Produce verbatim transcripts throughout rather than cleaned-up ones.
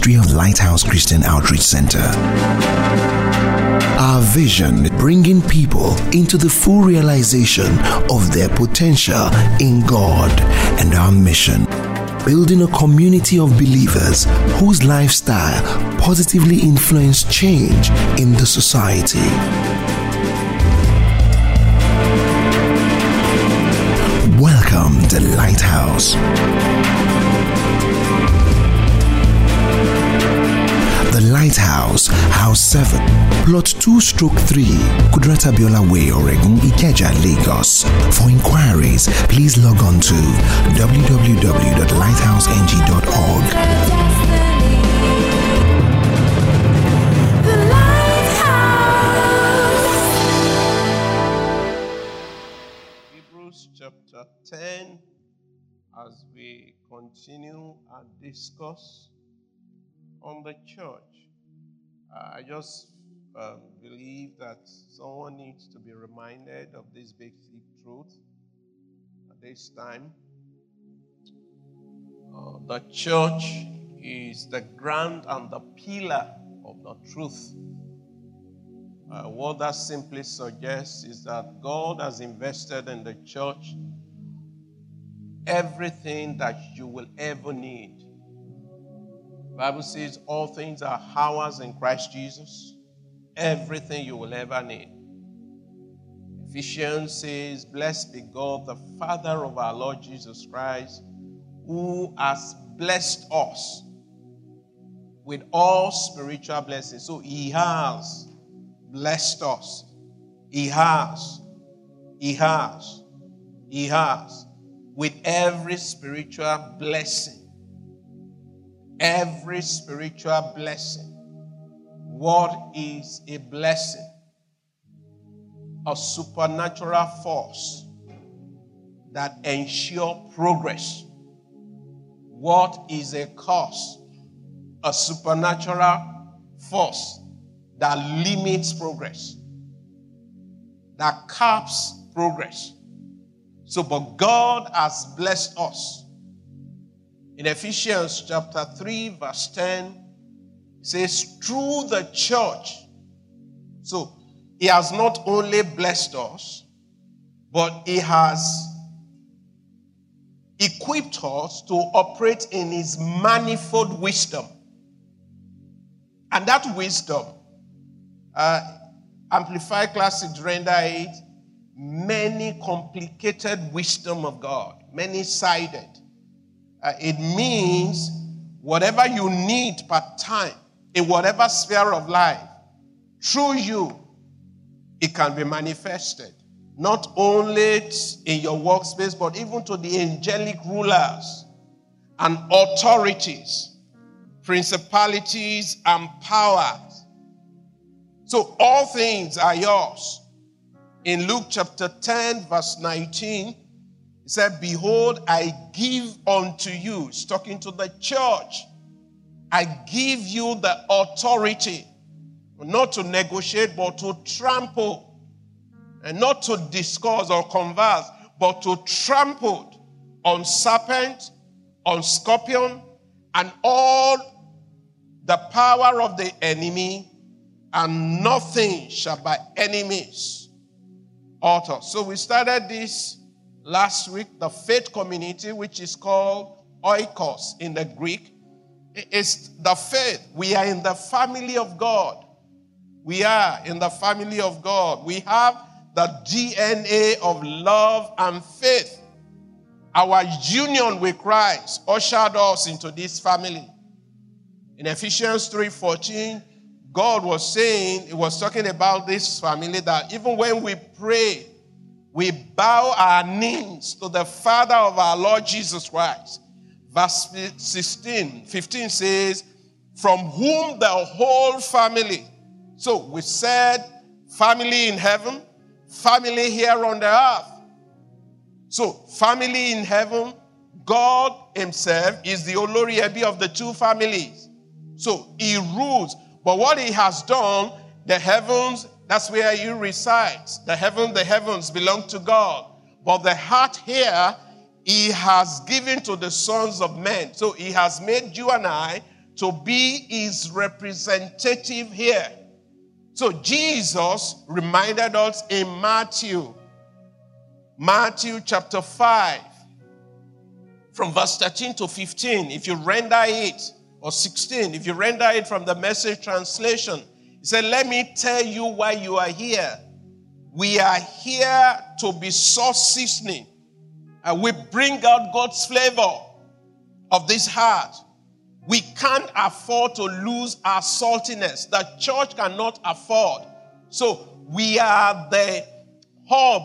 ministry of Lighthouse Christian Outreach Center. Our vision, bringing people into the full realization of their potential in God, and our mission, building a community of believers whose lifestyle positively influence change in the society. Welcome to Lighthouse. The Lighthouse, House seven, Plot two stroke three, Kudrata Biola Way, Oregon, Ikeja, Lagos. For inquiries, please log on to w w w dot lighthouse n g dot org. Hebrews chapter ten, as we continue our discourse on the church. Uh, I just um, believe that someone needs to be reminded of this basic truth at this time. Uh, the church is the ground and the pillar of the truth. Uh, what that simply suggests is that God has invested in the church everything that you will ever need. The Bible says all things are ours in Christ Jesus. Everything you will ever need. Ephesians says, blessed be God, the Father of our Lord Jesus Christ, who has blessed us with all spiritual blessings. So he has blessed us. He has. He has. He has. With every spiritual blessing. Every spiritual blessing. What is a blessing? A supernatural force that ensures progress. What is a curse? A supernatural force that limits progress, that caps progress. So, but God has blessed us. In Ephesians chapter three, verse ten, it says, through the church. So, he has not only blessed us, but he has equipped us to operate in his manifold wisdom. And that wisdom, uh, Amplified Classics render it many complicated wisdom of God, many-sided. Uh, it means whatever you need per time, in whatever sphere of life, through you, it can be manifested. Not only in your workspace, but even to the angelic rulers and authorities, principalities and powers. So all things are yours. In Luke chapter ten, verse nineteen, he said, behold, I give unto you, he's talking to the church, I give you the authority, not to negotiate, but to trample, and not to discuss or converse, but to trample on serpent, on scorpion, and all the power of the enemy, and nothing shall by any means hurt us. So we started this last week, the faith community, which is called oikos in the Greek. It's the faith. We are in the family of God. We are in the family of God. We have the D N A of love and faith. Our union with Christ ushered us into this family. In Ephesians three fourteen, God was saying, he was talking about this family, that even when we pray, we bow our knees to the Father of our Lord Jesus Christ. Verse sixteen, fifteen says, from whom the whole family. So we said family in heaven, family here on the earth. So family in heaven, God himself is the Olori Ebi of the two families. So he rules. But what he has done, the heavens, that's where he resides. The heaven, the heavens belong to God. But the heart here, he has given to the sons of men. So he has made you and I to be his representative here. So Jesus reminded us in Matthew, Matthew chapter five, from verse thirteen to fifteen, if you render it, or sixteen, if you render it from the Message translation, he said, let me tell you why you are here. We are here to be sauce seasoning. And we bring out God's flavor of this heart. We can't afford to lose our saltiness. The church cannot afford. So we are the hub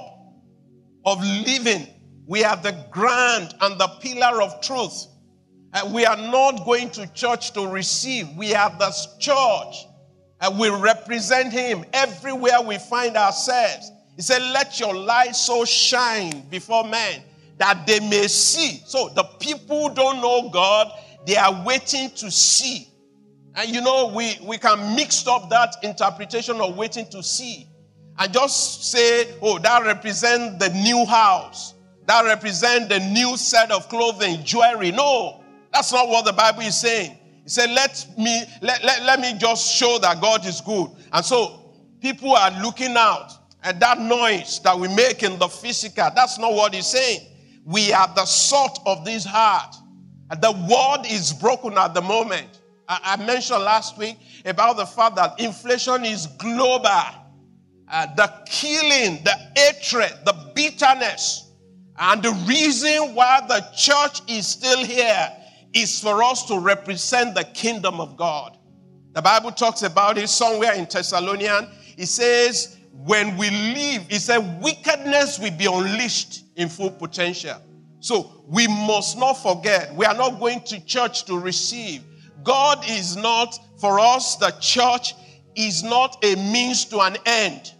of living. We are the ground and the pillar of truth. And we are not going to church to receive. We are the church. And we represent him everywhere we find ourselves. He said, let your light so shine before men that they may see. So the people who don't know God, they are waiting to see. And you know, we, we can mix up that interpretation of waiting to see and just say, oh, that represents the new house. That represents the new set of clothing, jewelry. No, that's not what the Bible is saying. He said, let me, let, let, let me just show that God is good. And so people are looking out at that noise that we make in the physical. That's not what he's saying. We are the salt of this heart. And the world is broken at the moment. I, I mentioned last week about the fact that inflation is global. Uh, the killing, the hatred, the bitterness. And the reason why the church is still here is for us to represent the kingdom of God. The Bible talks about it somewhere in Thessalonians. It says, when we leave, it said, wickedness will be unleashed in full potential. So we must not forget, we are not going to church to receive. God is not, for us, the church is not a means to an end.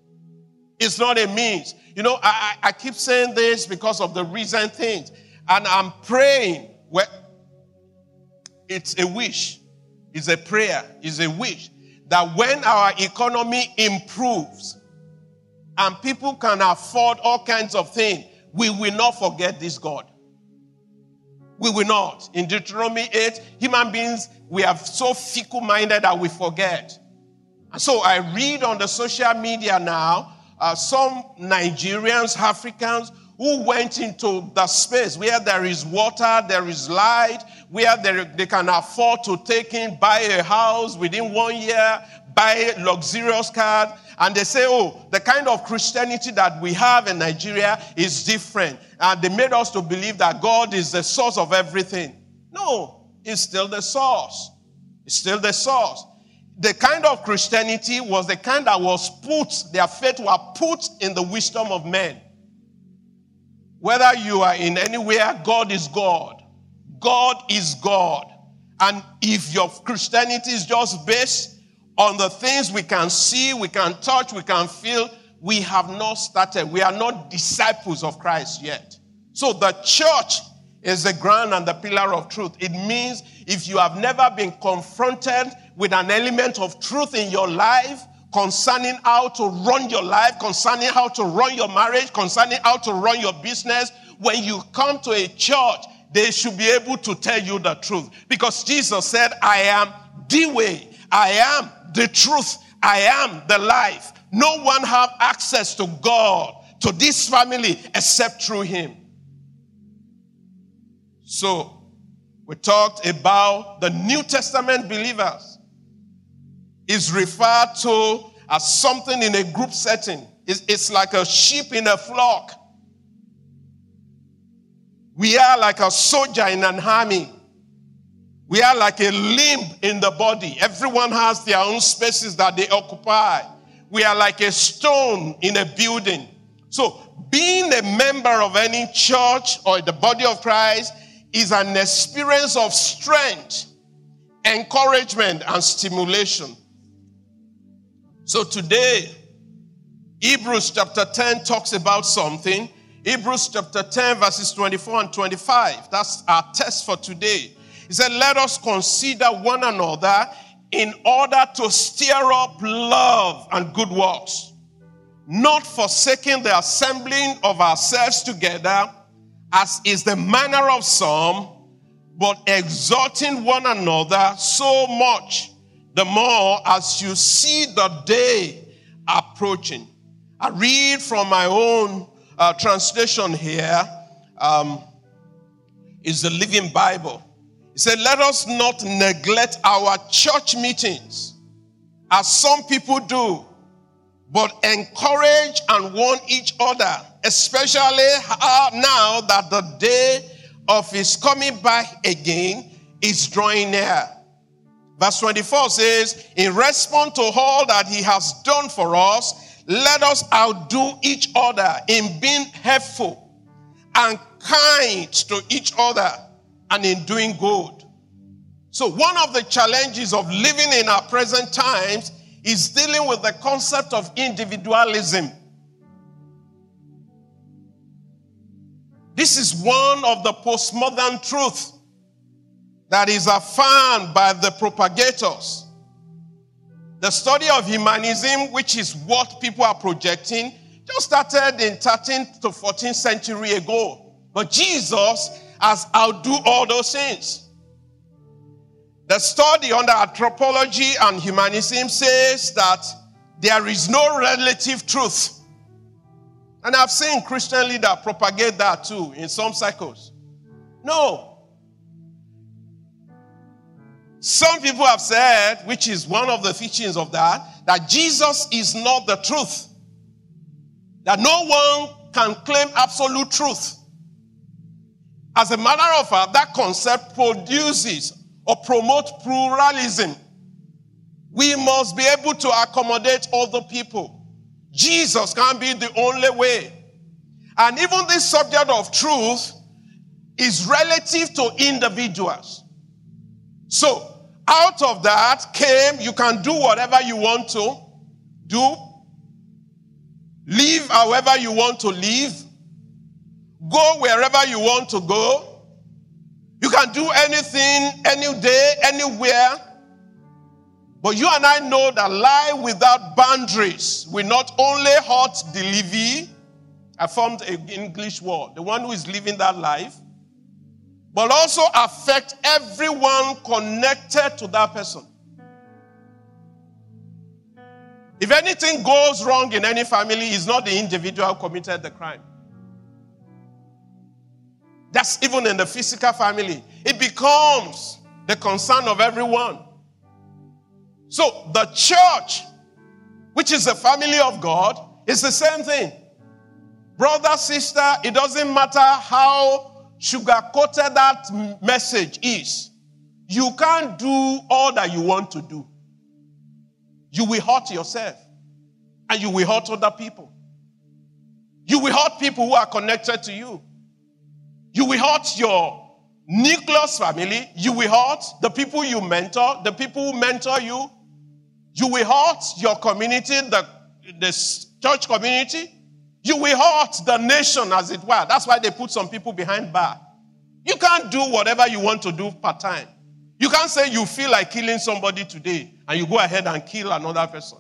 It's not a means. You know, I, I keep saying this because of the recent things. And I'm praying. Well, it's a wish. It's a prayer. It's a wish. That when our economy improves and people can afford all kinds of things, we will not forget this God. We will not. In Deuteronomy eight, human beings, we are so fickle-minded that we forget. And so I read on the social media now, uh, some Nigerians, Africans, who went into the space where there is water, there is light, where they, they can afford to take in, buy a house within one year, buy a luxurious car, and they say, oh, the kind of Christianity that we have in Nigeria is different. And they made us to believe that God is the source of everything. No, it's still the source. It's still the source. The kind of Christianity was the kind that was put, their faith were put in the wisdom of men. Whether you are in anywhere, God is God. God is God. And if your Christianity is just based on the things we can see, we can touch, we can feel, we have not started. We are not disciples of Christ yet. So the church is the ground and the pillar of truth. It means if you have never been confronted with an element of truth in your life, concerning how to run your life, concerning how to run your marriage, concerning how to run your business, when you come to a church, they should be able to tell you the truth. Because Jesus said, I am the way, I am the truth, I am the life. No one have access to God, to this family, except through him. So, we talked about the New Testament believers. Is referred to as something in a group setting. It's, it's like a sheep in a flock. We are like a soldier in an army. We are like a limb in the body. Everyone has their own spaces that they occupy. We are like a stone in a building. So being a member of any church or the body of Christ is an experience of strength, encouragement, and stimulation. So today, Hebrews chapter ten talks about something. Hebrews chapter ten, verses twenty-four and twenty-five. That's our text for today. He said, let us consider one another in order to stir up love and good works, not forsaking the assembling of ourselves together, as is the manner of some, but exhorting one another so much the more as you see the day approaching. I read from my own uh, translation here. Um, is the Living Bible. It said, let us not neglect our church meetings as some people do, but encourage and warn each other, especially now that the day of his coming back again is drawing near. Verse twenty-four says, in response to all that he has done for us, let us outdo each other in being helpful and kind to each other and in doing good. So one of the challenges of living in our present times is dealing with the concept of individualism. This is one of the postmodern truths that is affirmed by the propagators. The study of humanism, which is what people are projecting, just started in thirteenth to fourteenth century ago. But Jesus has outdone all those things. The study under anthropology and humanism says that there is no relative truth. And I've seen Christian leaders propagate that too in some circles. No. Some people have said, which is one of the teachings of that, that Jesus is not the truth. That no one can claim absolute truth. As a matter of fact, that concept produces or promotes pluralism. We must be able to accommodate other people. Jesus can't be the only way. And even this subject of truth is relative to individuals. So, out of that came, you can do whatever you want to do, live however you want to live, go wherever you want to go. You can do anything, any day, anywhere. But you and I know that life without boundaries will not only hurt the living, I formed an English word, the one who is living that life, but also affect everyone connected to that person. If anything goes wrong in any family, it's not the individual who committed the crime. That's even in the physical family. It becomes the concern of everyone. So the church, which is the family of God, is the same thing. Brother, sister, it doesn't matter how sugar-coated that message is. You can't do all that you want to do. You will hurt yourself. And you will hurt other people. You will hurt people who are connected to you. You will hurt your nucleus family. You will hurt the people you mentor, the people who mentor you. You will hurt your community, the, the church community. You will hurt the nation, as it were. That's why they put some people behind bars. You can't do whatever you want to do part-time. You can't say you feel like killing somebody today and you go ahead and kill another person.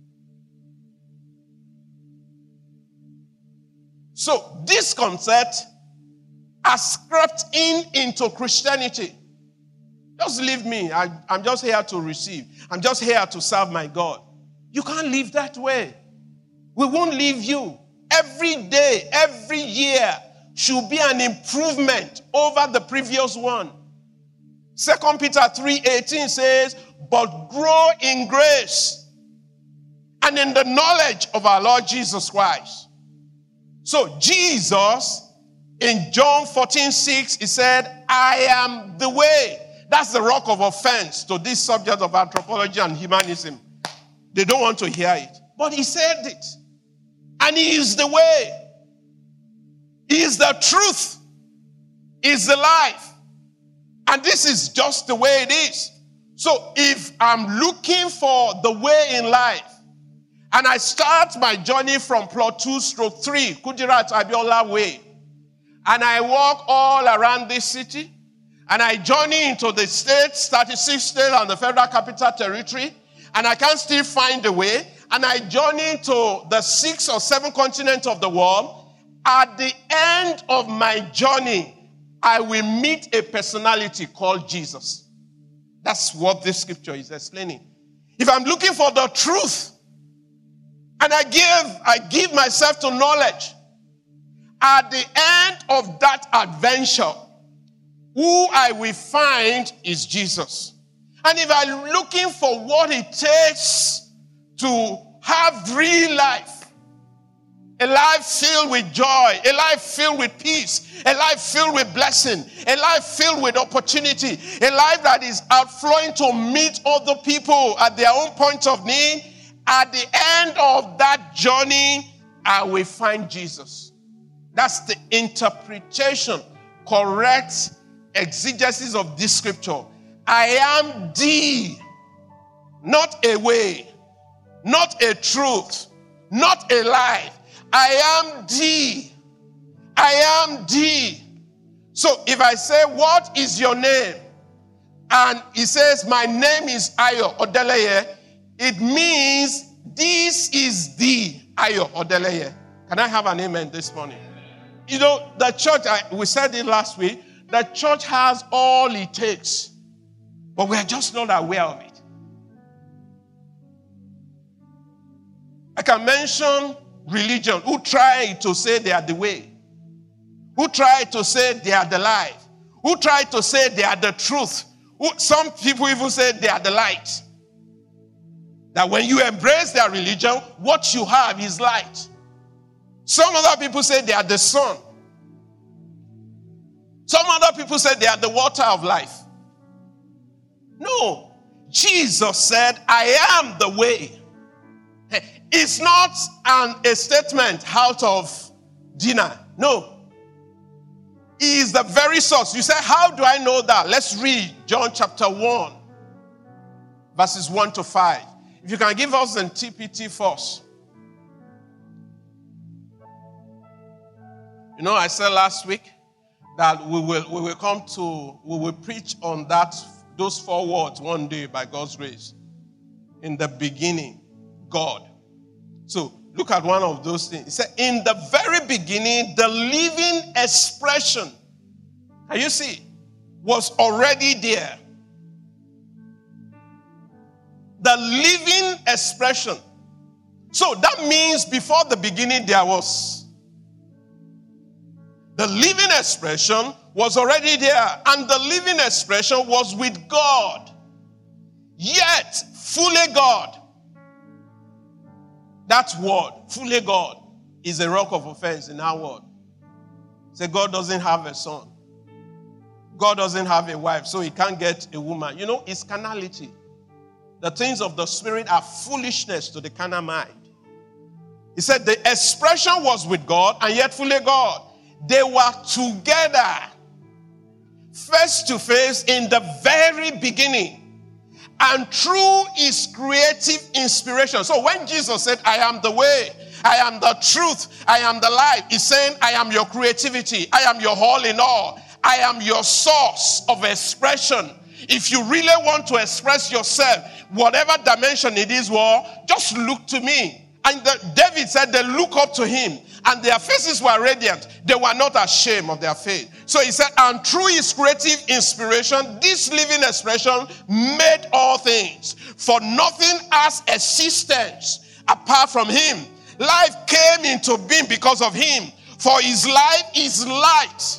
So this concept has crept in into Christianity. Just leave me. I, I'm just here to receive. I'm just here to serve my God. You can't live that way. We won't leave you. Every day, every year should be an improvement over the previous one. Second Peter three eighteen says, but grow in grace and in the knowledge of our Lord Jesus Christ. So Jesus, in John fourteen six, he said, I am the way. That's the rock of offense to this subject of anthropology and humanism. They don't want to hear it. But he said it. And he is the way. He is the truth. He is the life. And this is just the way it is. So if I'm looking for the way in life, and I start my journey from plot two stroke three, Kudirat Abiola Way, and I walk all around this city, and I journey into the states, thirty-six states and the Federal Capital Territory, and I can't still find a way, and I journey to the six or seven continents of the world, at the end of my journey, I will meet a personality called Jesus. That's what this scripture is explaining. If I'm looking for the truth, and I give, I give myself to knowledge, at the end of that adventure, who I will find is Jesus. And if I'm looking for what it takes to have real life, a life filled with joy, a life filled with peace, a life filled with blessing, a life filled with opportunity, a life that is outflowing to meet other people at their own point of need, at the end of that journey, I will find Jesus. That's the interpretation, correct exegesis of this scripture. I am the, not a way, not a truth, not a lie. I am the. I am the. So if I say, what is your name? And he says, my name is Ayo Odeleye, it means this is the Ayo Odeleye. Can I have an amen this morning? You know, the church, I, we said it last week, the church has all it takes, but we are just not aware of it. I can mention religion who try to say they are the way, who try to say they are the life, who try to say they are the truth. Who, some people even say they are the light. That when you embrace their religion, what you have is light. Some other people say they are the sun. Some other people say they are the water of life. No. Jesus said, I am the way. It's not an, a statement out of dinner. No. He is the very source. You say, how do I know that? Let's read John chapter one, verses one to five. If you can give us the T P T first. You know, I said last week that we will we will come to, we will preach on that, those four words one day by God's grace. In the beginning, God. So, look at one of those things. It said, in the very beginning, the living expression, can you see, was already there. The living expression. So, that means before the beginning, there was. The living expression was already there. And the living expression was with God. Yet, fully God. That word, fully God, is a rock of offense in our world. Say, God doesn't have a son. God doesn't have a wife, so he can't get a woman. You know, it's carnality. The things of the spirit are foolishness to the carnal mind. He said the expression was with God and yet fully God. They were together, face to face in the very beginning. And through his creative inspiration. So when Jesus said, I am the way, I am the truth, I am the life, he's saying, I am your creativity, I am your all in all, I am your source of expression. If you really want to express yourself, whatever dimension it is, well, just look to me. And the, David said they look up to him, and their faces were radiant. They were not ashamed of their faith. So he said, and through his creative inspiration, this living expression made all things. For nothing has existence apart from him. Life came into being because of him. For his life is light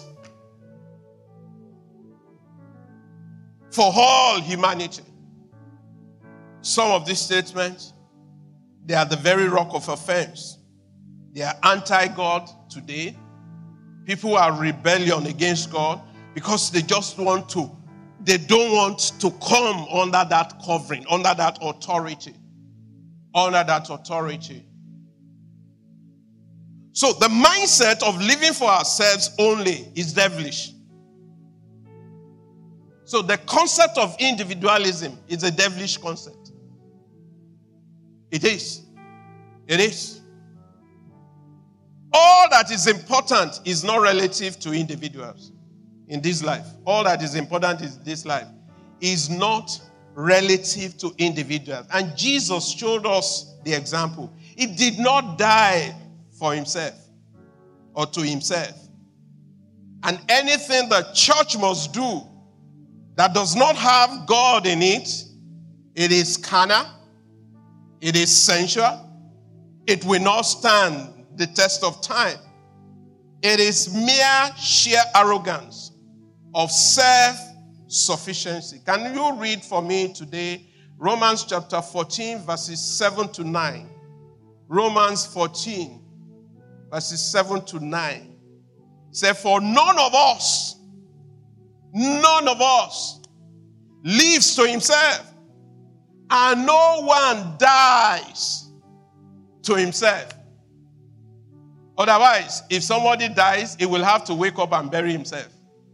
for all humanity. Some of these statements, they are the very rock of offense. They are anti-God today. People are rebellion against God because they just want to, they don't want to come under that covering, under that authority. Under that authority. So the mindset of living for ourselves only is devilish. So the concept of individualism is a devilish concept. It is. It is. All that is important is not relative to individuals in this life. All that is important in this life is not relative to individuals. And Jesus showed us the example. He did not die for himself or to himself. And anything the church must do that does not have God in it, it is carnal, it is sensual, it will not stand the test of time. It is mere sheer arrogance of self-sufficiency. Can you read for me today Romans chapter fourteen, verses seven to nine? Romans fourteen, verses seven to nine. Say, for none of us, none of us lives to himself, and no one dies to himself. Otherwise, if somebody dies, he will have to wake up and bury himself.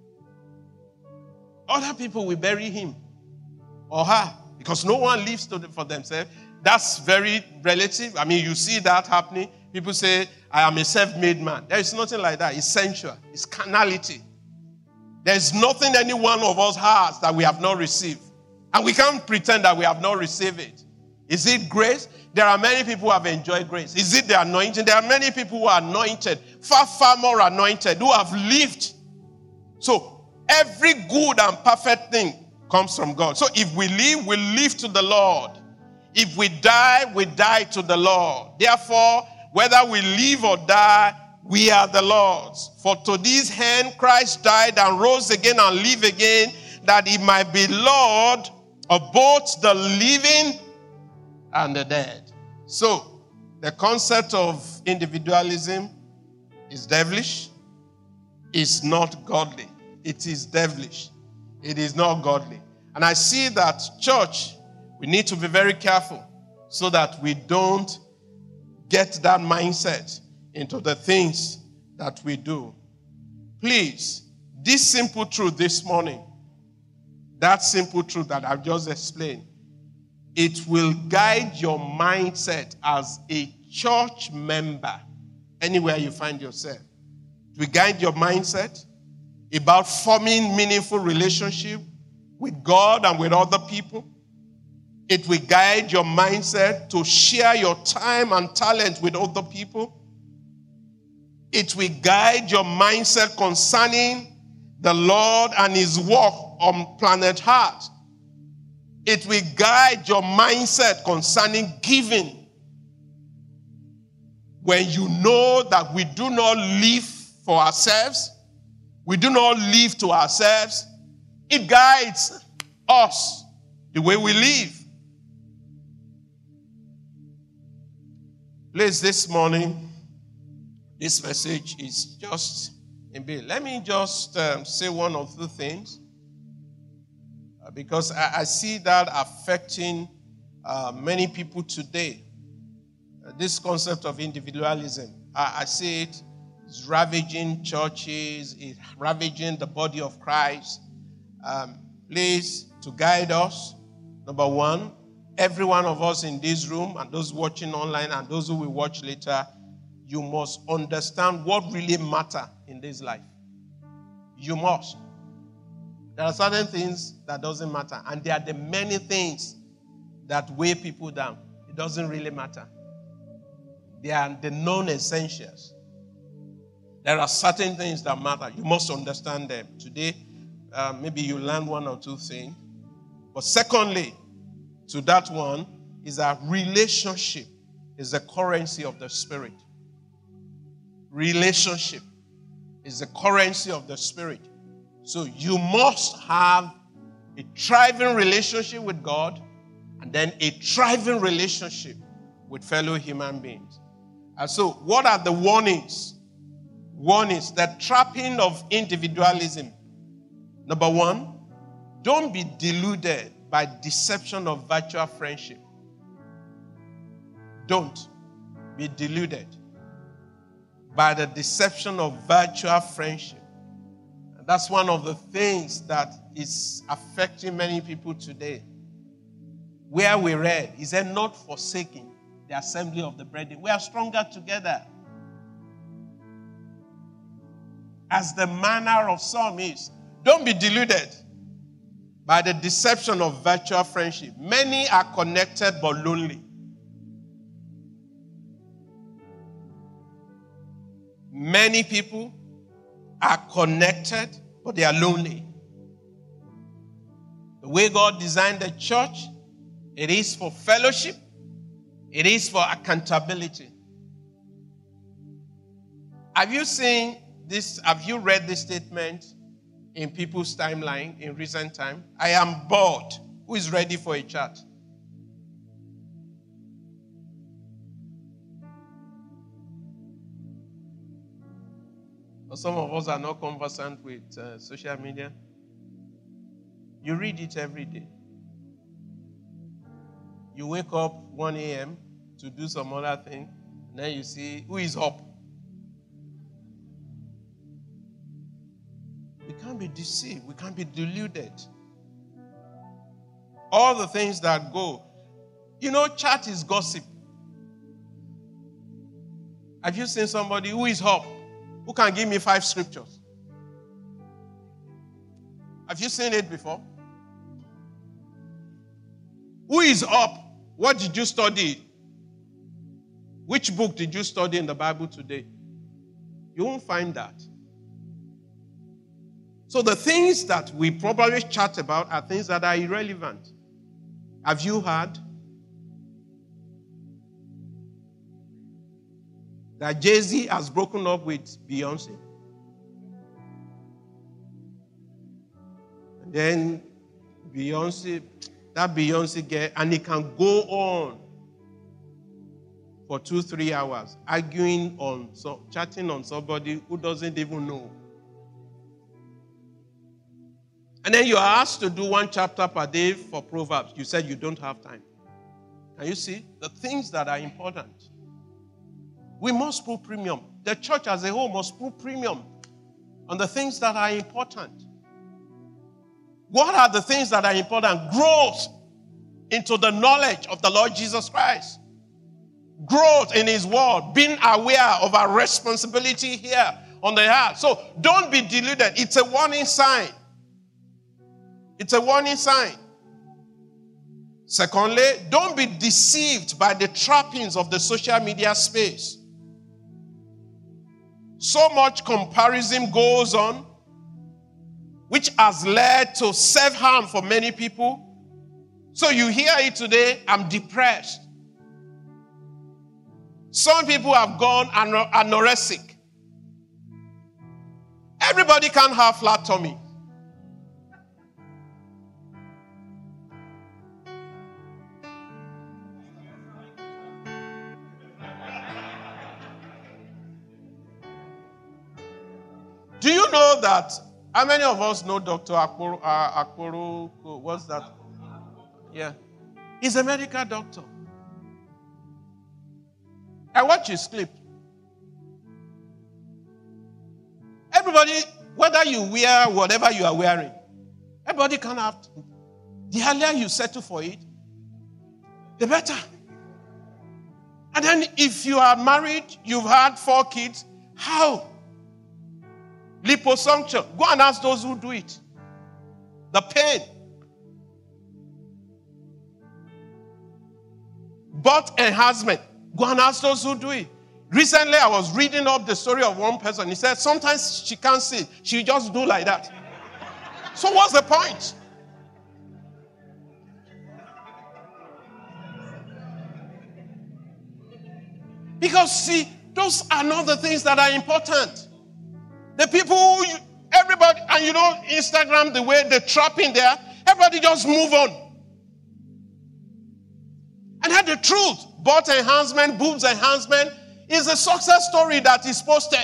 Other people will bury him or her because no one lives to them for themselves. That's very relative. I mean, you see that happening. People say, I am a self-made man. There is nothing like that. It's sensual. It's carnality. There's nothing any one of us has that we have not received. And we can't pretend that we have not received it. Is it grace? There are many people who have enjoyed grace. Is it the anointing? There are many people who are anointed, far, far more anointed, who have lived. So every good and perfect thing comes from God. So if we live, we live to the Lord. If we die, we die to the Lord. Therefore, whether we live or die, we are the Lord's. For to this end Christ died and rose again and live again, that he might be Lord of both the living and the dead. So, the concept of individualism is devilish. It's not godly. It is devilish. It is not godly. And I see that, church, we need to be very careful so that we don't get that mindset into the things that we do. Please, this simple truth this morning, that simple truth that I've just explained, it will guide your mindset as a church member, anywhere you find yourself. It will guide your mindset about forming meaningful relationship with God and with other people. It will guide your mindset to share your time and talent with other people. It will guide your mindset concerning the Lord and his work on planet Earth. It will guide your mindset concerning giving. When you know that we do not live for ourselves, we do not live to ourselves, it guides us the way we live. Please, this morning, this message is just in bit. Let me just um, say one or two things. Because I, I see that affecting uh, many people today. Uh, this concept of individualism, I, I see it is ravaging churches, it's ravaging the body of Christ. Um, please, to guide us, number one, every one of us in this room and those watching online and those who will watch later, you must understand what really matters in this life. You must. There are certain things that doesn't matter. And there are the many things that weigh people down. It doesn't really matter. They are the non-essentials. There are certain things that matter. You must understand them. Today, uh, maybe you learn one or two things. But secondly, to that one, is a relationship is the currency of the Spirit. Relationship is the currency of the Spirit. So you must have a thriving relationship with God and then a thriving relationship with fellow human beings. And so what are the warnings? Warnings, the trapping of individualism. Number one, don't be deluded by deception of virtual friendship. Don't be deluded by the deception of virtual friendship. That's one of the things that is affecting many people today. Where we read, he said, not forsaking the assembly of the brethren. We are stronger together. As the manner of some is. Don't be deluded by the deception of virtual friendship. Many are connected but lonely. Many people are connected, but they are lonely. The way God designed the church, it is for fellowship. It is for accountability. Have you seen this? Have you read this statement in people's timeline in recent time? I am bored. Who is ready for a chat? Or some of us are not conversant with uh, social media. You read it every day. You wake up one a.m. to do some other thing, and then you see who is up. We can't be deceived. We can't be deluded. All the things that go. You know, chat is gossip. Have you seen somebody who is up? Who can give me five scriptures? Have you seen it before? Who is up? What did you study? Which book did you study in the Bible today? You won't find that. So the things that we probably chat about are things that are irrelevant. Have you heard that Jay-Z has broken up with Beyonce? And then Beyonce, that Beyonce girl, and it can go on for two, three hours, arguing on, so, chatting on somebody who doesn't even know. And then you are asked to do one chapter per day for Proverbs. You said you don't have time. Can you see? The things that are important. We must put premium. The church as a whole must put premium on the things that are important. What are the things that are important? Growth into the knowledge of the Lord Jesus Christ. Growth in His word. Being aware of our responsibility here on the earth. So don't be deluded. It's a warning sign. It's a warning sign. Secondly, don't be deceived by the trappings of the social media space. So much comparison goes on, which has led to self-harm for many people. So you hear it today, I'm depressed. Some people have gone anorexic. Everybody can't have flat tummy. Do you know that, how many of us know Doctor Akporo, uh, Akporo, what's that? Yeah. He's a medical doctor. I watch his clip. Everybody, whether you wear whatever you are wearing, everybody can have, the earlier you settle for it, the better. And then if you are married, you've had four kids, how? Liposuction. Go and ask those who do it. The pain. Butt enhancement. Go and ask those who do it. Recently, I was reading up the story of one person. He said sometimes she can't see. She just do like that. So what's the point? Because, see, those are not the things that are important. The people who, you, everybody, and you know, Instagram, the way they trap in there, everybody just move on. And then the truth, butt enhancement, boobs enhancement, is a success story that is posted.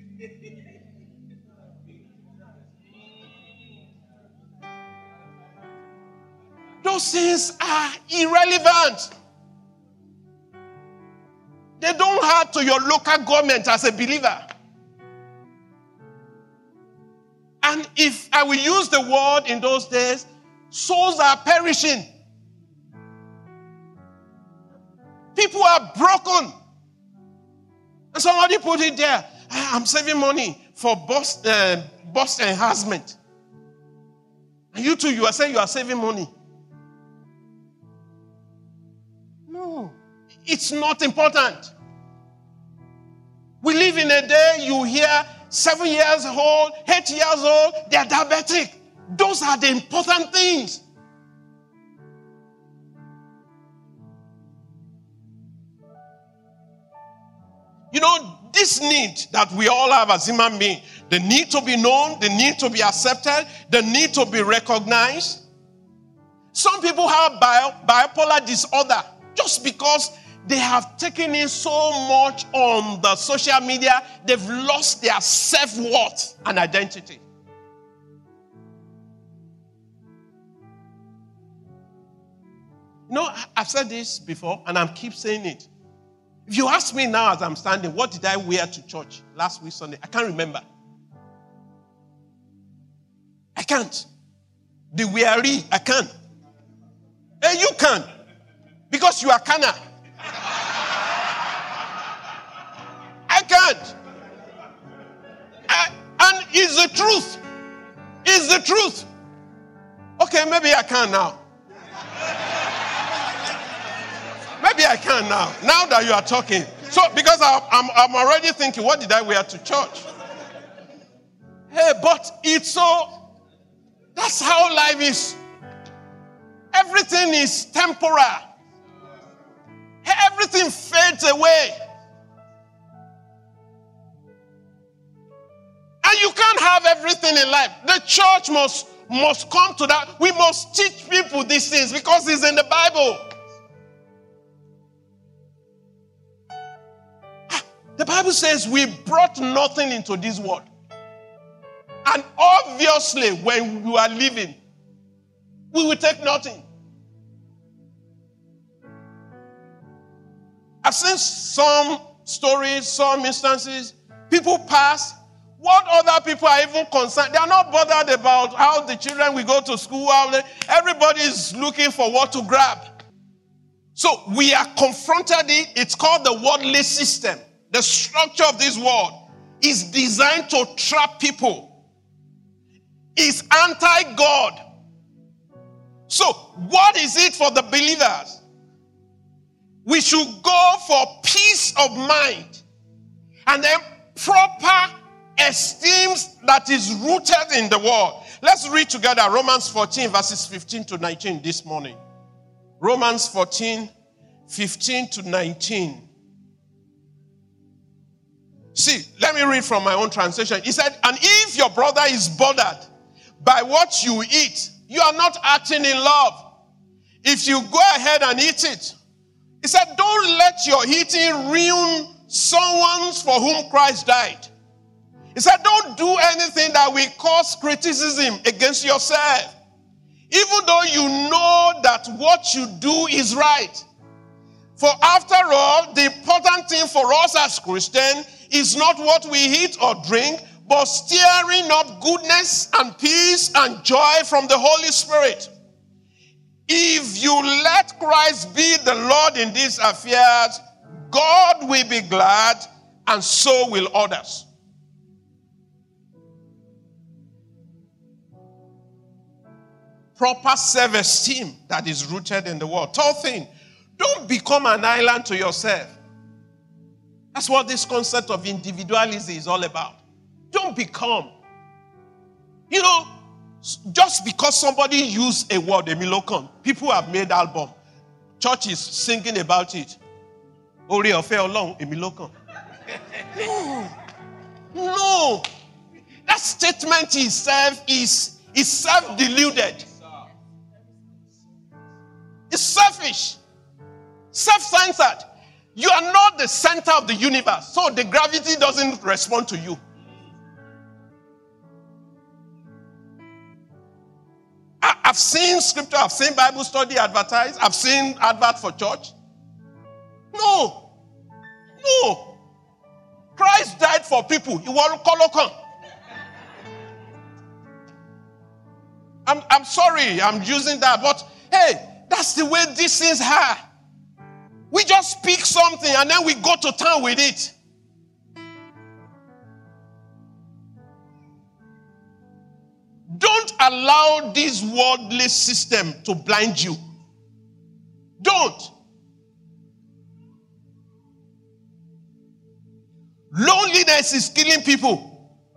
Those things are irrelevant. They don't add to your local government as a believer. And if I will use the word in those days, souls are perishing. People are broken. And somebody put it there. I'm saving money for bust, uh, bust enhancement. And you too, you are saying you are saving money. No, it's not important. We live in a day you hear seven years old, eight years old, they are diabetic. Those are the important things. You know, this need that we all have as human beings, the need to be known, the need to be accepted, the need to be recognized. Some people have bio, bipolar disorder just because they have taken in so much on the social media, they've lost their self-worth and identity. You know, I've said this before, and I keep saying it. If you ask me now as I'm standing, what did I wear to church last week Sunday? I can't remember. I can't. The weary, I can't. Hey, you can. Because you are canna. I can't. I, and it's the truth. It's the truth. Okay, maybe I can now. Maybe I can now. Now that you are talking. So, because I, I'm, I'm already thinking, what did I wear to church? Hey, but it's so, that's how life is. Everything is temporal. Everything fades away. And you can't have everything in life. The church must, must come to that. We must teach people these things because it's in the Bible. The Bible says we brought nothing into this world. And obviously, when we are living, we will take nothing. I've seen some stories, some instances, people pass. What other people are even concerned? They are not bothered about how the children will go to school. How they, everybody is looking for what to grab. So we are confronted. It's called the worldly system. The structure of this world is designed to trap people. It's anti-God. So, what is it for the believers? We should go for peace of mind and then proper esteem that is rooted in the word. Let's read together Romans fourteen, verses fifteen to nineteen this morning. Romans fourteen, fifteen to nineteen. See, let me read from my own translation. He said, and if your brother is bothered by what you eat, you are not acting in love. If you go ahead and eat it, he said, don't let your eating ruin someone for whom Christ died. He said, don't do anything that will cause criticism against yourself, even though you know that what you do is right. For after all, the important thing for us as Christians is not what we eat or drink, but stirring up goodness and peace and joy from the Holy Spirit. If you let Christ be the Lord in these affairs, God will be glad, and so will others. Proper self-esteem that is rooted in the word. Third thing, don't become an island to yourself. That's what this concept of individualism is all about. Don't become. You know, just because somebody used a word, Emilokon, people have made album. Church is singing about it. Ore Ofe Olorun, Emilokon. No. No. That statement itself is, is self-deluded. It's selfish. Self-centered. You are not the center of the universe, so the gravity doesn't respond to you. I, I've seen scripture, I've seen Bible study advertised, I've seen advert for church. No. No. Christ died for people. He was Kolokon. I'm, I'm sorry I'm using that, but hey, that's the way these things are. We just speak something and then we go to town with it. Don't allow this worldly system to blind you. Don't. Loneliness is killing people.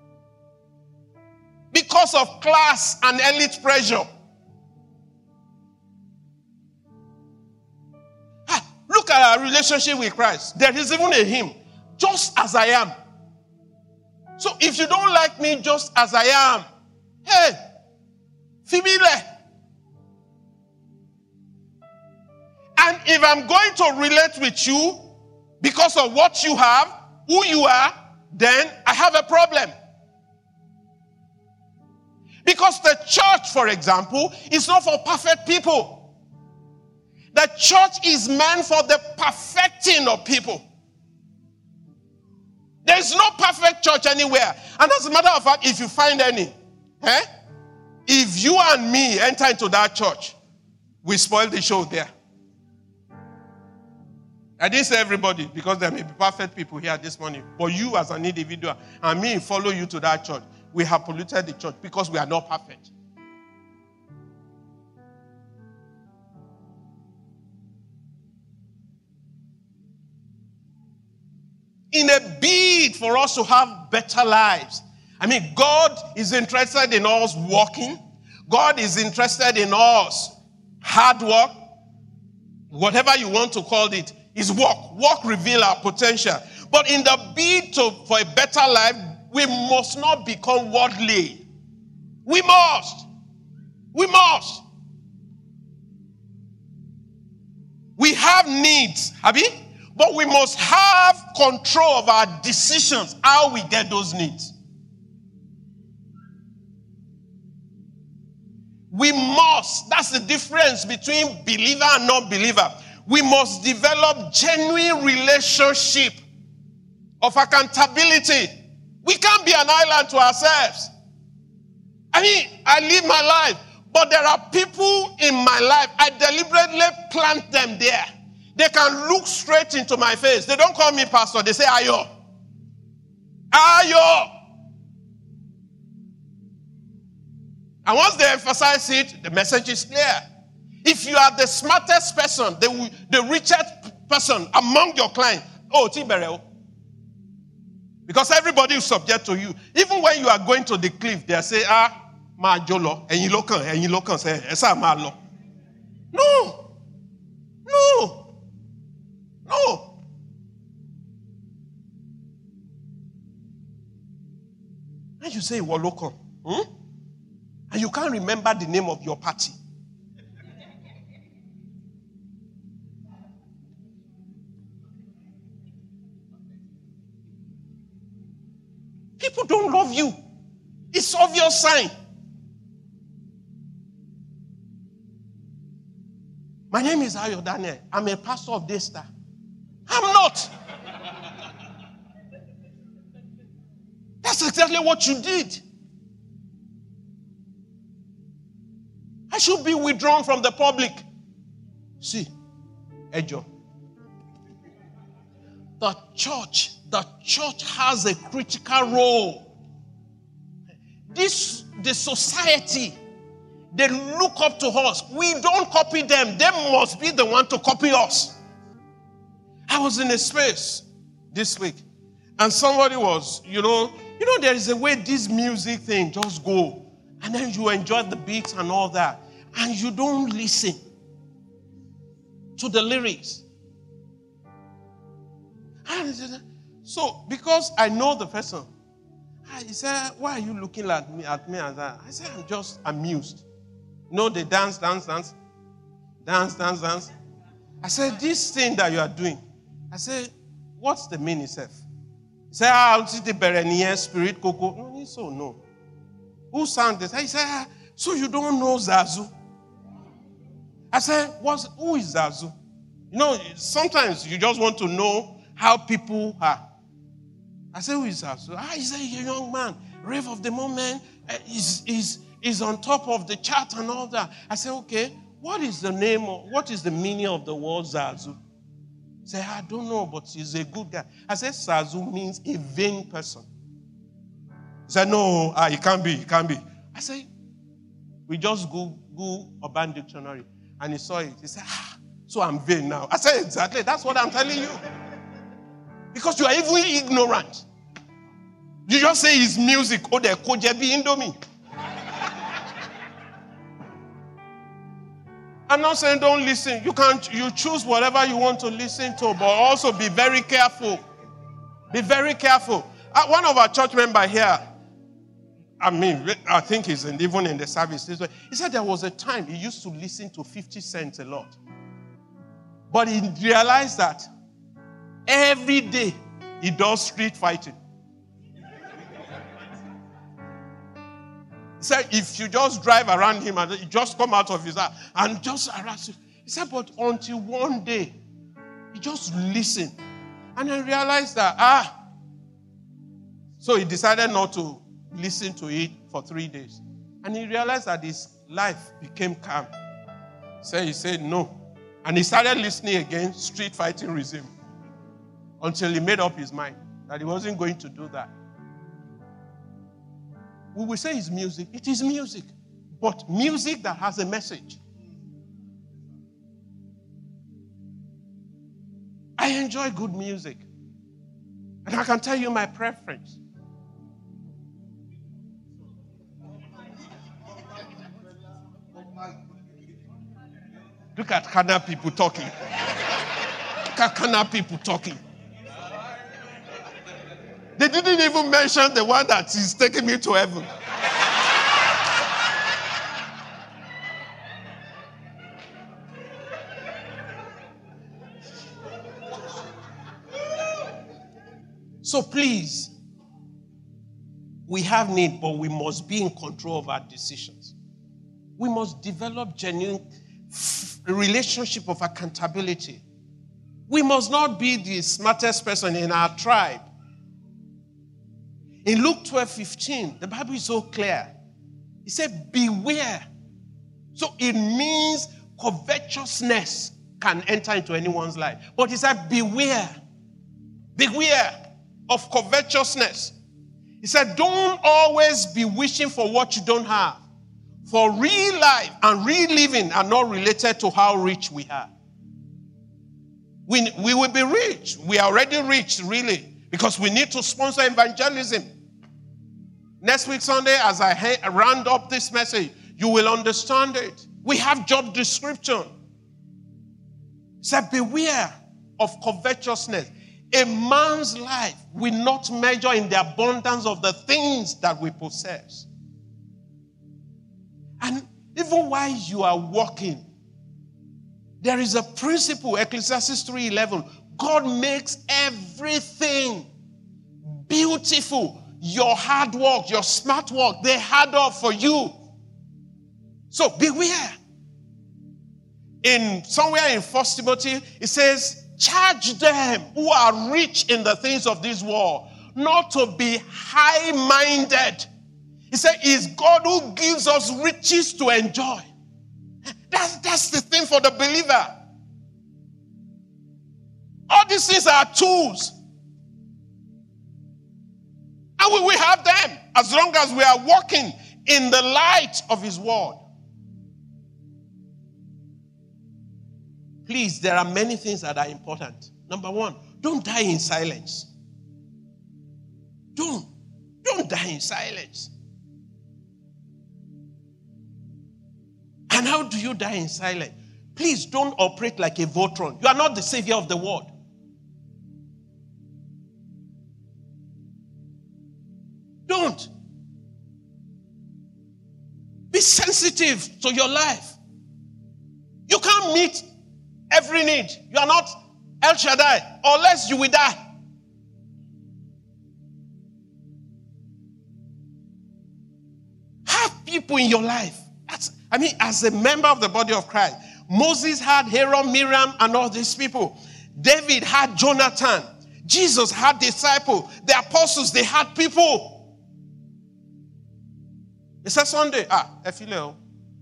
because of class and elite pressure. Ah, look at our relationship with Christ. There is even a hymn, just as I am. So if you don't like me just as I am, hey, fibile. And if I'm going to relate with you because of what you have, who you are, then I have a problem. Because the church, for example, is not for perfect people. The church is meant for the perfecting of people. There is no perfect church anywhere. And as a matter of fact, if you find any, eh, if you and me enter into that church, we spoil the show there. I didn't say everybody, because there may be perfect people here this morning. But you as an individual and me follow you to that church, we have polluted the church because we are not perfect. In a bid for us to have better lives. I mean, God is interested in us walking. God is interested in us hard work. Whatever you want to call it. Is walk. Walk reveal our potential. But in the bid to, for a better life, we must not become worldly. We must. We must. We have needs, have we? But we must have control of our decisions, how we get those needs. We must. That's the difference between believer and non-believer. We must develop genuine relationship of accountability. We can't be an island to ourselves. I mean, I live my life, but there are people in my life, I deliberately plant them there. They can look straight into my face. They don't call me pastor. They say, Ayo. Ayo. And once they emphasize it, the message is clear. If you are the smartest person, the, the richest person among your clients, oh, Tibereo. Because everybody is subject to you. Even when you are going to the cliff, they say, ah, ma jolo, and you look and you look and say, esa ma lo. No. No. No. And you say, Waloko. Hmm? And you can't remember the name of your party. People don't love you. It's obvious sign. My name is Ayo Daniel. I'm a pastor of Daystar. I'm not. That's exactly what you did. I should be withdrawn from the public. See, Ejo. The church, the church has a critical role. This, the society, they look up to us. We don't copy them. They must be the one to copy us. I was in a space this week, and somebody was, you know, you know, there is a way this music thing just go, and then you enjoy the beats and all that, and you don't listen to the lyrics. So, because I know the person, he said, why are you looking at me, at me as that? I said, I'm just amused. You know, they dance, dance, dance, dance, dance, dance. I said, this thing that you are doing, I said, what's the meaning, Seth? He said, ah, it's the Berenier spirit, Coco. No, he said, no. Who sang this? I said, ah, so you don't know Zazu? I said, what's, who is Zazu? You know, sometimes you just want to know how people are. I said, who is Zazu? Ah, he's a young man. Rave of the moment. Uh, he's, he's, he's on top of the chart and all that. I said, okay, what is the name of, what is the meaning of the word Zazu? He said, I don't know, but he's a good guy. I said, Zazu means a vain person. He said, no, ah, it can't be, it can't be. I said, we just go, go Urban Dictionary. And he saw it. He said, ah, so I'm vain now. I said, exactly, that's what I'm telling you. Because you are even ignorant. You just say it's music. Oh, they're Kojebi Indomie. I'm not saying don't listen. You can you choose whatever you want to listen to, but also be very careful. Be very careful. Uh, one of our church members here, I mean, I think he's in, even in the service this way. He said there was a time he used to listen to fifty cents a lot. But he realized that every day he does street fighting. He said, if you just drive around him and you just come out of his house and just harass him. He said, but until one day, he just listened. And I realized that, ah. So he decided not to listen to it for three days. And he realized that his life became calm. So he said, no. And he started listening again, street fighting resumed. Until he made up his mind that he wasn't going to do that. We will say it's music. It is music. But music that has a message. I enjoy good music. And I can tell you my preference. Look at Kana people talking. Look at Kana people talking. They didn't even mention the one that is taking me to heaven. So please, we have need, but we must be in control of our decisions. We must develop genuine relationship of accountability. We must not be the smartest person in our tribe. In Luke twelve fifteen, the Bible is so clear. It said, beware. So it means covetousness can enter into anyone's life. But he said, beware. Beware of covetousness. He said, don't always be wishing for what you don't have. For real life and real living are not related to how rich we are. We, we will be rich. We are already rich, really. Because we need to sponsor evangelism. Next week, Sunday, as I ha- round up this message, you will understand it. We have job description. So beware of covetousness. A man's life will not measure in the abundance of the things that we possess. And even while you are walking, there is a principle, Ecclesiastes three eleven. God makes everything beautiful. Your hard work, your smart work, they add up for you. So beware. In somewhere in First Timothy, it says, charge them who are rich in the things of this world, not to be high-minded. He said, it's God who gives us riches to enjoy. That's, that's the thing for the believer. All these things are tools. And we will have them as long as we are walking in the light of his word. Please, there are many things that are important. Number one, don't die in silence. Don't. Don't die in silence. And how do you die in silence? Please don't operate like a Voltron. You are not the savior of the world. Don't. Be sensitive to your life. You can't meet every need. You are not El Shaddai, unless you will die. Have people in your life. That's, I mean, as a member of the body of Christ, Moses had Aaron, Miriam, and all these people. David had Jonathan. Jesus had disciples. The apostles, they had people. It says Sunday, ah, Efileo,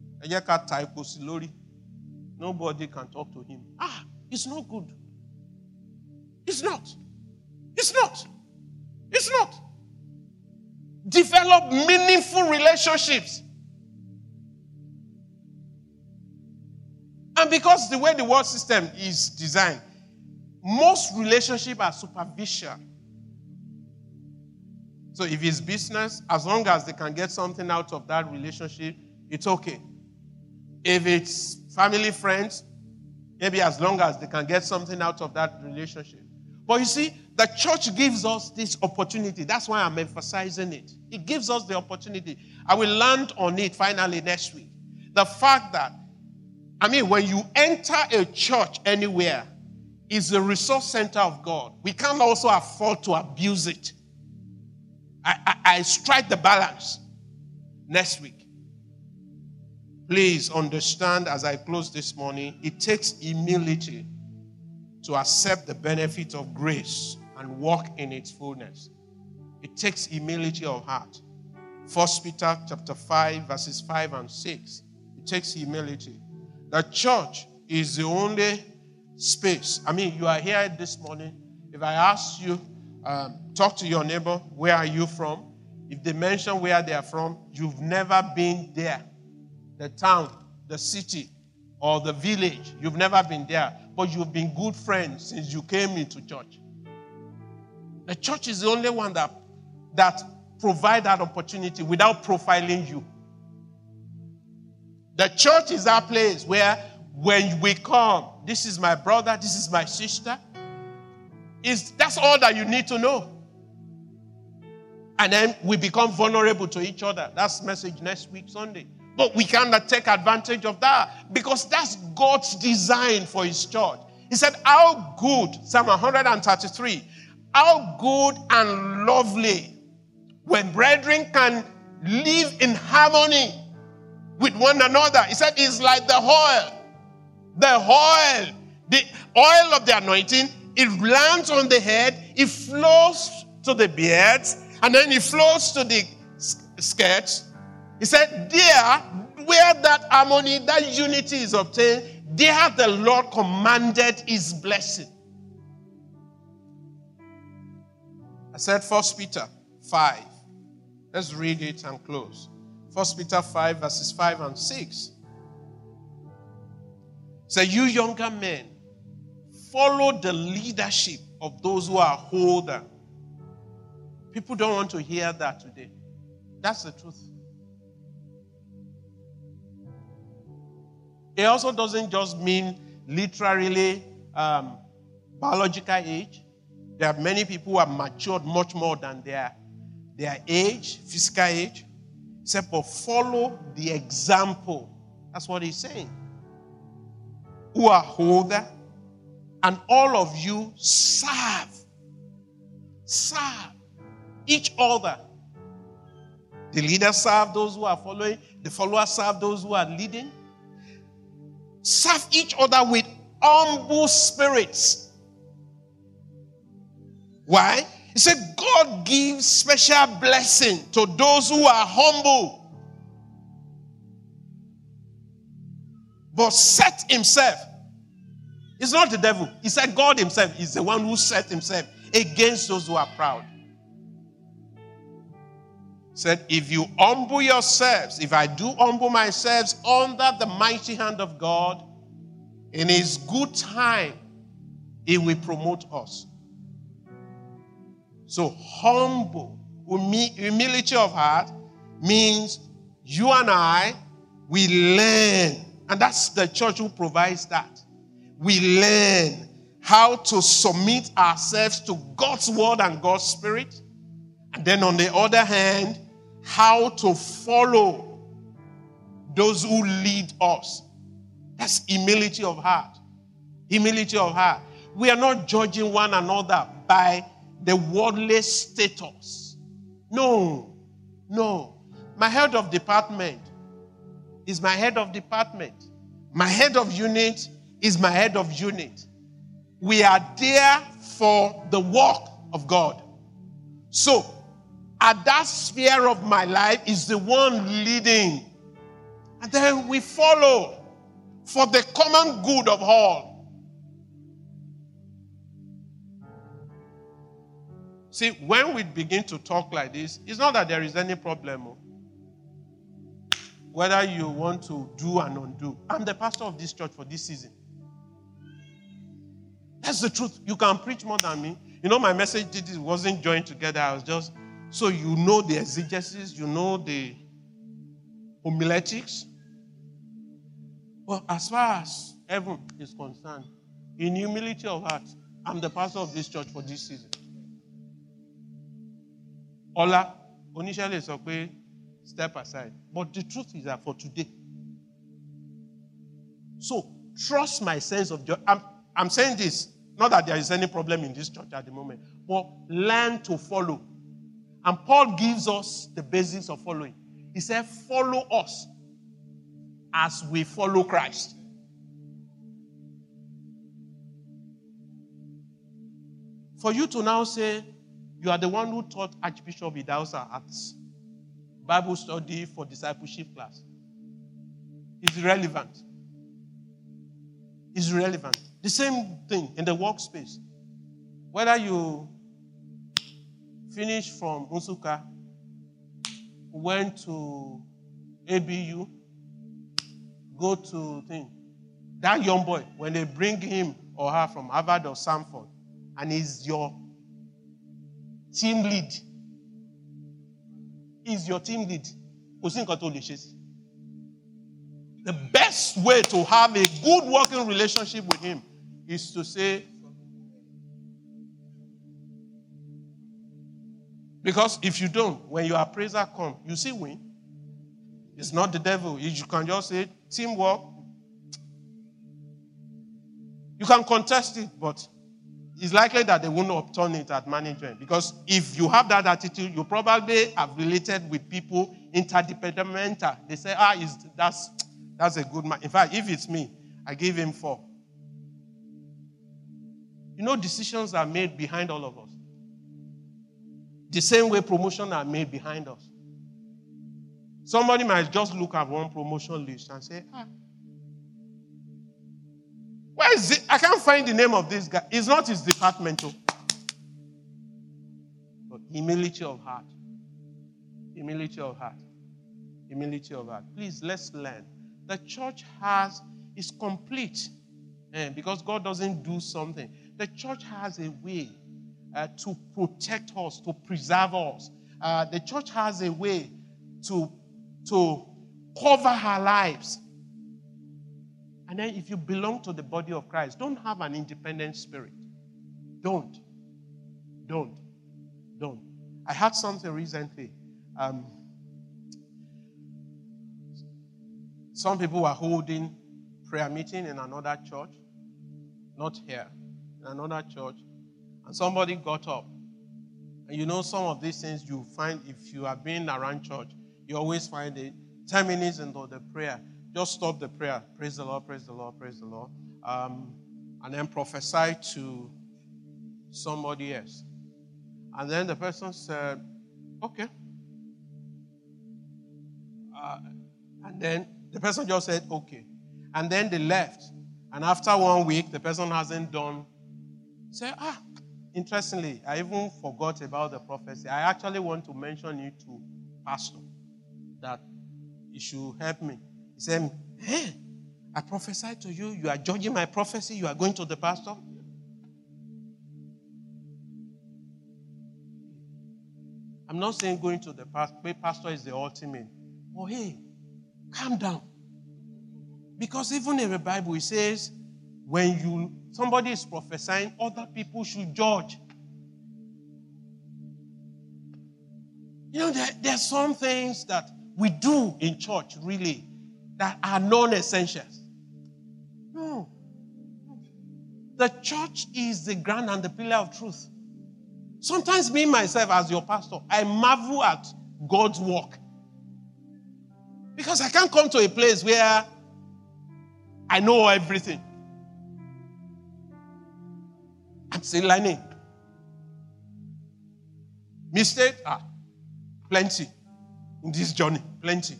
nobody can talk to him. Ah, it's not good. It's not. It's not. It's not. Develop meaningful relationships. And because the way the world system is designed, most relationships are superficial. So if it's business, as long as they can get something out of that relationship, it's okay. If it's family, friends, maybe as long as they can get something out of that relationship. But you see, the church gives us this opportunity. That's why I'm emphasizing it. It gives us the opportunity. I will land on it finally next week. The fact that, I mean, when you enter a church anywhere, it's the resource center of God. We can't also afford to abuse it. I, I, I strike the balance next week. Please understand as I close this morning, it takes humility to accept the benefit of grace and walk in its fullness. It takes humility of heart. First Peter chapter five, verses five and six. It takes humility. The church is the only space. I mean, you are here this morning. If I ask you, um, talk to your neighbor, where are you from? If they mention where they are from, you've never been there. The town, the city, or the village, you've never been there. But you've been good friends since you came into church. The church is the only one that, that provides that opportunity without profiling you. The church is that place where when we come, this is my brother, this is my sister. Is that's all that you need to know. And then we become vulnerable to each other. That's message next week, Sunday. But we cannot take advantage of that because that's God's design for his church. He said, how good, Psalm one thirty-three, how good and lovely when brethren can live in harmony with one another. He said, it's like the oil. The oil, the oil of the anointing, it lands on the head, it flows to the beards, and then it flows to the skirts. He said, there, where that harmony, that unity is obtained, there the Lord commanded his blessing. I said First Peter five. Let's read it and close. First Peter five, verses five and six. So you younger men, follow the leadership of those who are older. People don't want to hear that today. That's the truth. It also doesn't just mean literally um, biological age. There are many people who have matured much more than their, their age, physical age. Except for follow the example. That's what he's saying. Who are older, and all of you serve. Serve each other. The leaders serve those who are following. The followers serve those who are leading. Serve each other with humble spirits. Why? He said God gives special blessing to those who are humble. But set himself. It's not the devil. He said God himself is the one who set himself against those who are proud. He said, if you humble yourselves, if I do humble myself under the mighty hand of God, in his good time, he will promote us. So humble, humility of heart means you and I, we learn. And that's the church who provides that. We learn how to submit ourselves to God's word and God's spirit. And then on the other hand, how to follow those who lead us. That's humility of heart. Humility of heart. We are not judging one another by the worldly status. No, no. My head of department is my head of department. My head of unit is my head of unit. We are there for the work of God. So, at that sphere of my life is the one leading. And then we follow for the common good of all. See, when we begin to talk like this, it's not that there is any problem. Whether you want to do and undo. I'm the pastor of this church for this season. That's the truth. You can preach more than me. You know, my message wasn't joined together. I was just, so you know the exegesis, you know the homiletics. But as far as heaven is concerned, in humility of heart, I'm the pastor of this church for this season. Ola, initially it's okay, step aside. But the truth is that for today. So, trust my sense of joy. I'm, I'm saying this, not that there is any problem in this church at the moment, but learn to follow. And Paul gives us the basics of following. He said, follow us as we follow Christ. For you to now say, you are the one who taught Archbishop Idausa at Bible study for discipleship class. It's irrelevant. It's relevant. The same thing in the workspace. Whether you finish from Nsukka, went to A B U, go to thing. That young boy, when they bring him or her from Harvard or Stanford, and he's your team lead, he's your team lead. The best way to have a good working relationship with him is to say, because if you don't, when your appraiser comes, you see win. It's not the devil. You can just say, teamwork. You can contest it, but it's likely that they won't upturn it at management. Because if you have that attitude, you probably have related with people interdepartmental. They say, ah, is that's that's a good man. In fact, if it's me, I give him four. You know, decisions are made behind all of us. The same way promotions are made behind us. Somebody might just look at one promotion list and say, ah, where is it? I can't find the name of this guy. It's not his department. But humility of heart. Humility of heart. Humility of heart. Please, let's learn. The church has, is complete. And because God doesn't do something. The church has a way uh, to protect us, to preserve us. Uh, the church has a way to, to cover her lives. And then if you belong to the body of Christ, don't have an independent spirit. Don't. Don't. Don't. I had something recently. Um, some people were holding prayer meeting in another church. Not here. In another church. And somebody got up. And you know some of these things you find if you have been around church, you always find it ten minutes into the prayer. Just stop the prayer. Praise the Lord, praise the Lord, praise the Lord. Um, and then prophesy to somebody else. And then the person said, okay. Uh, and then the person just said, okay. And then they left. And after one week, the person hasn't done. Say, ah, interestingly, I even forgot about the prophecy. I actually want to mention it to Pastor that he should help me. He said, hey, I prophesied to you. You are judging my prophecy. You are going to the pastor. I'm not saying going to the pastor. Pastor is the ultimate. Oh, hey, calm down. Because even in the Bible, it says, when you somebody is prophesying, other people should judge. You know, there, there are some things that we do in church, really, that are non-essentials. No. The church is the ground and the pillar of truth. Sometimes me, myself, as your pastor, I marvel at God's work. Because I can't come to a place where I know everything. I'm still learning. Mistake? Ah, plenty. In this journey, plenty.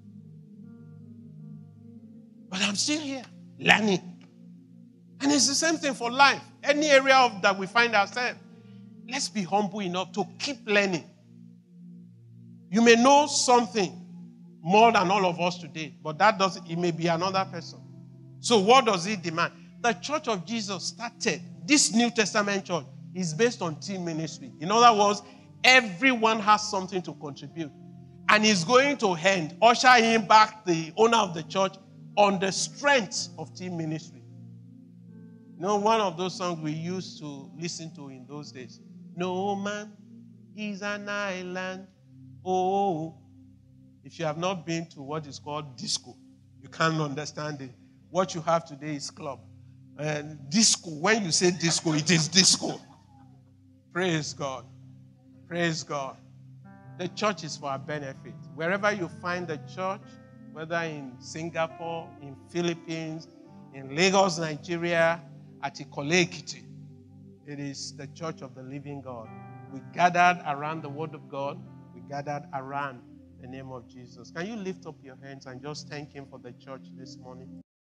But I'm still here, learning. And it's the same thing for life. Any area of that we find ourselves, let's be humble enough to keep learning. You may know something more than all of us today, but that doesn't, it may be another person. So what does it demand? The Church of Jesus started, this New Testament church is based on team ministry. In other words, everyone has something to contribute. And he's going to hand, usher him back, the owner of the church, on the strength of team ministry. You know, one of those songs we used to listen to in those days. No man is an island. Oh, if you have not been to what is called disco, you can't understand it. What you have today is club. And disco, when you say disco, it is disco. Praise God. Praise God. The church is for our benefit. Wherever you find the church, whether in Singapore, in Philippines, in Lagos, Nigeria, at Ikole Ekiti, it is the church of the living God. We gathered around the word of God. We gathered around the name of Jesus. Can you lift up your hands and just thank him for the church this morning?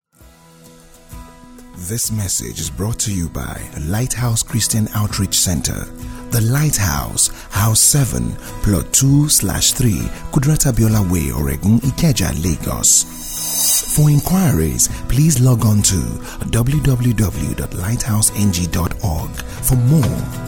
This message is brought to you by Lighthouse Christian Outreach Center. The Lighthouse, House seven, Plot two slash three, Kudrata Biola Way, Oregon, Ikeja, Lagos. For inquiries, please log on to w w w dot lighthouse n g dot org for more.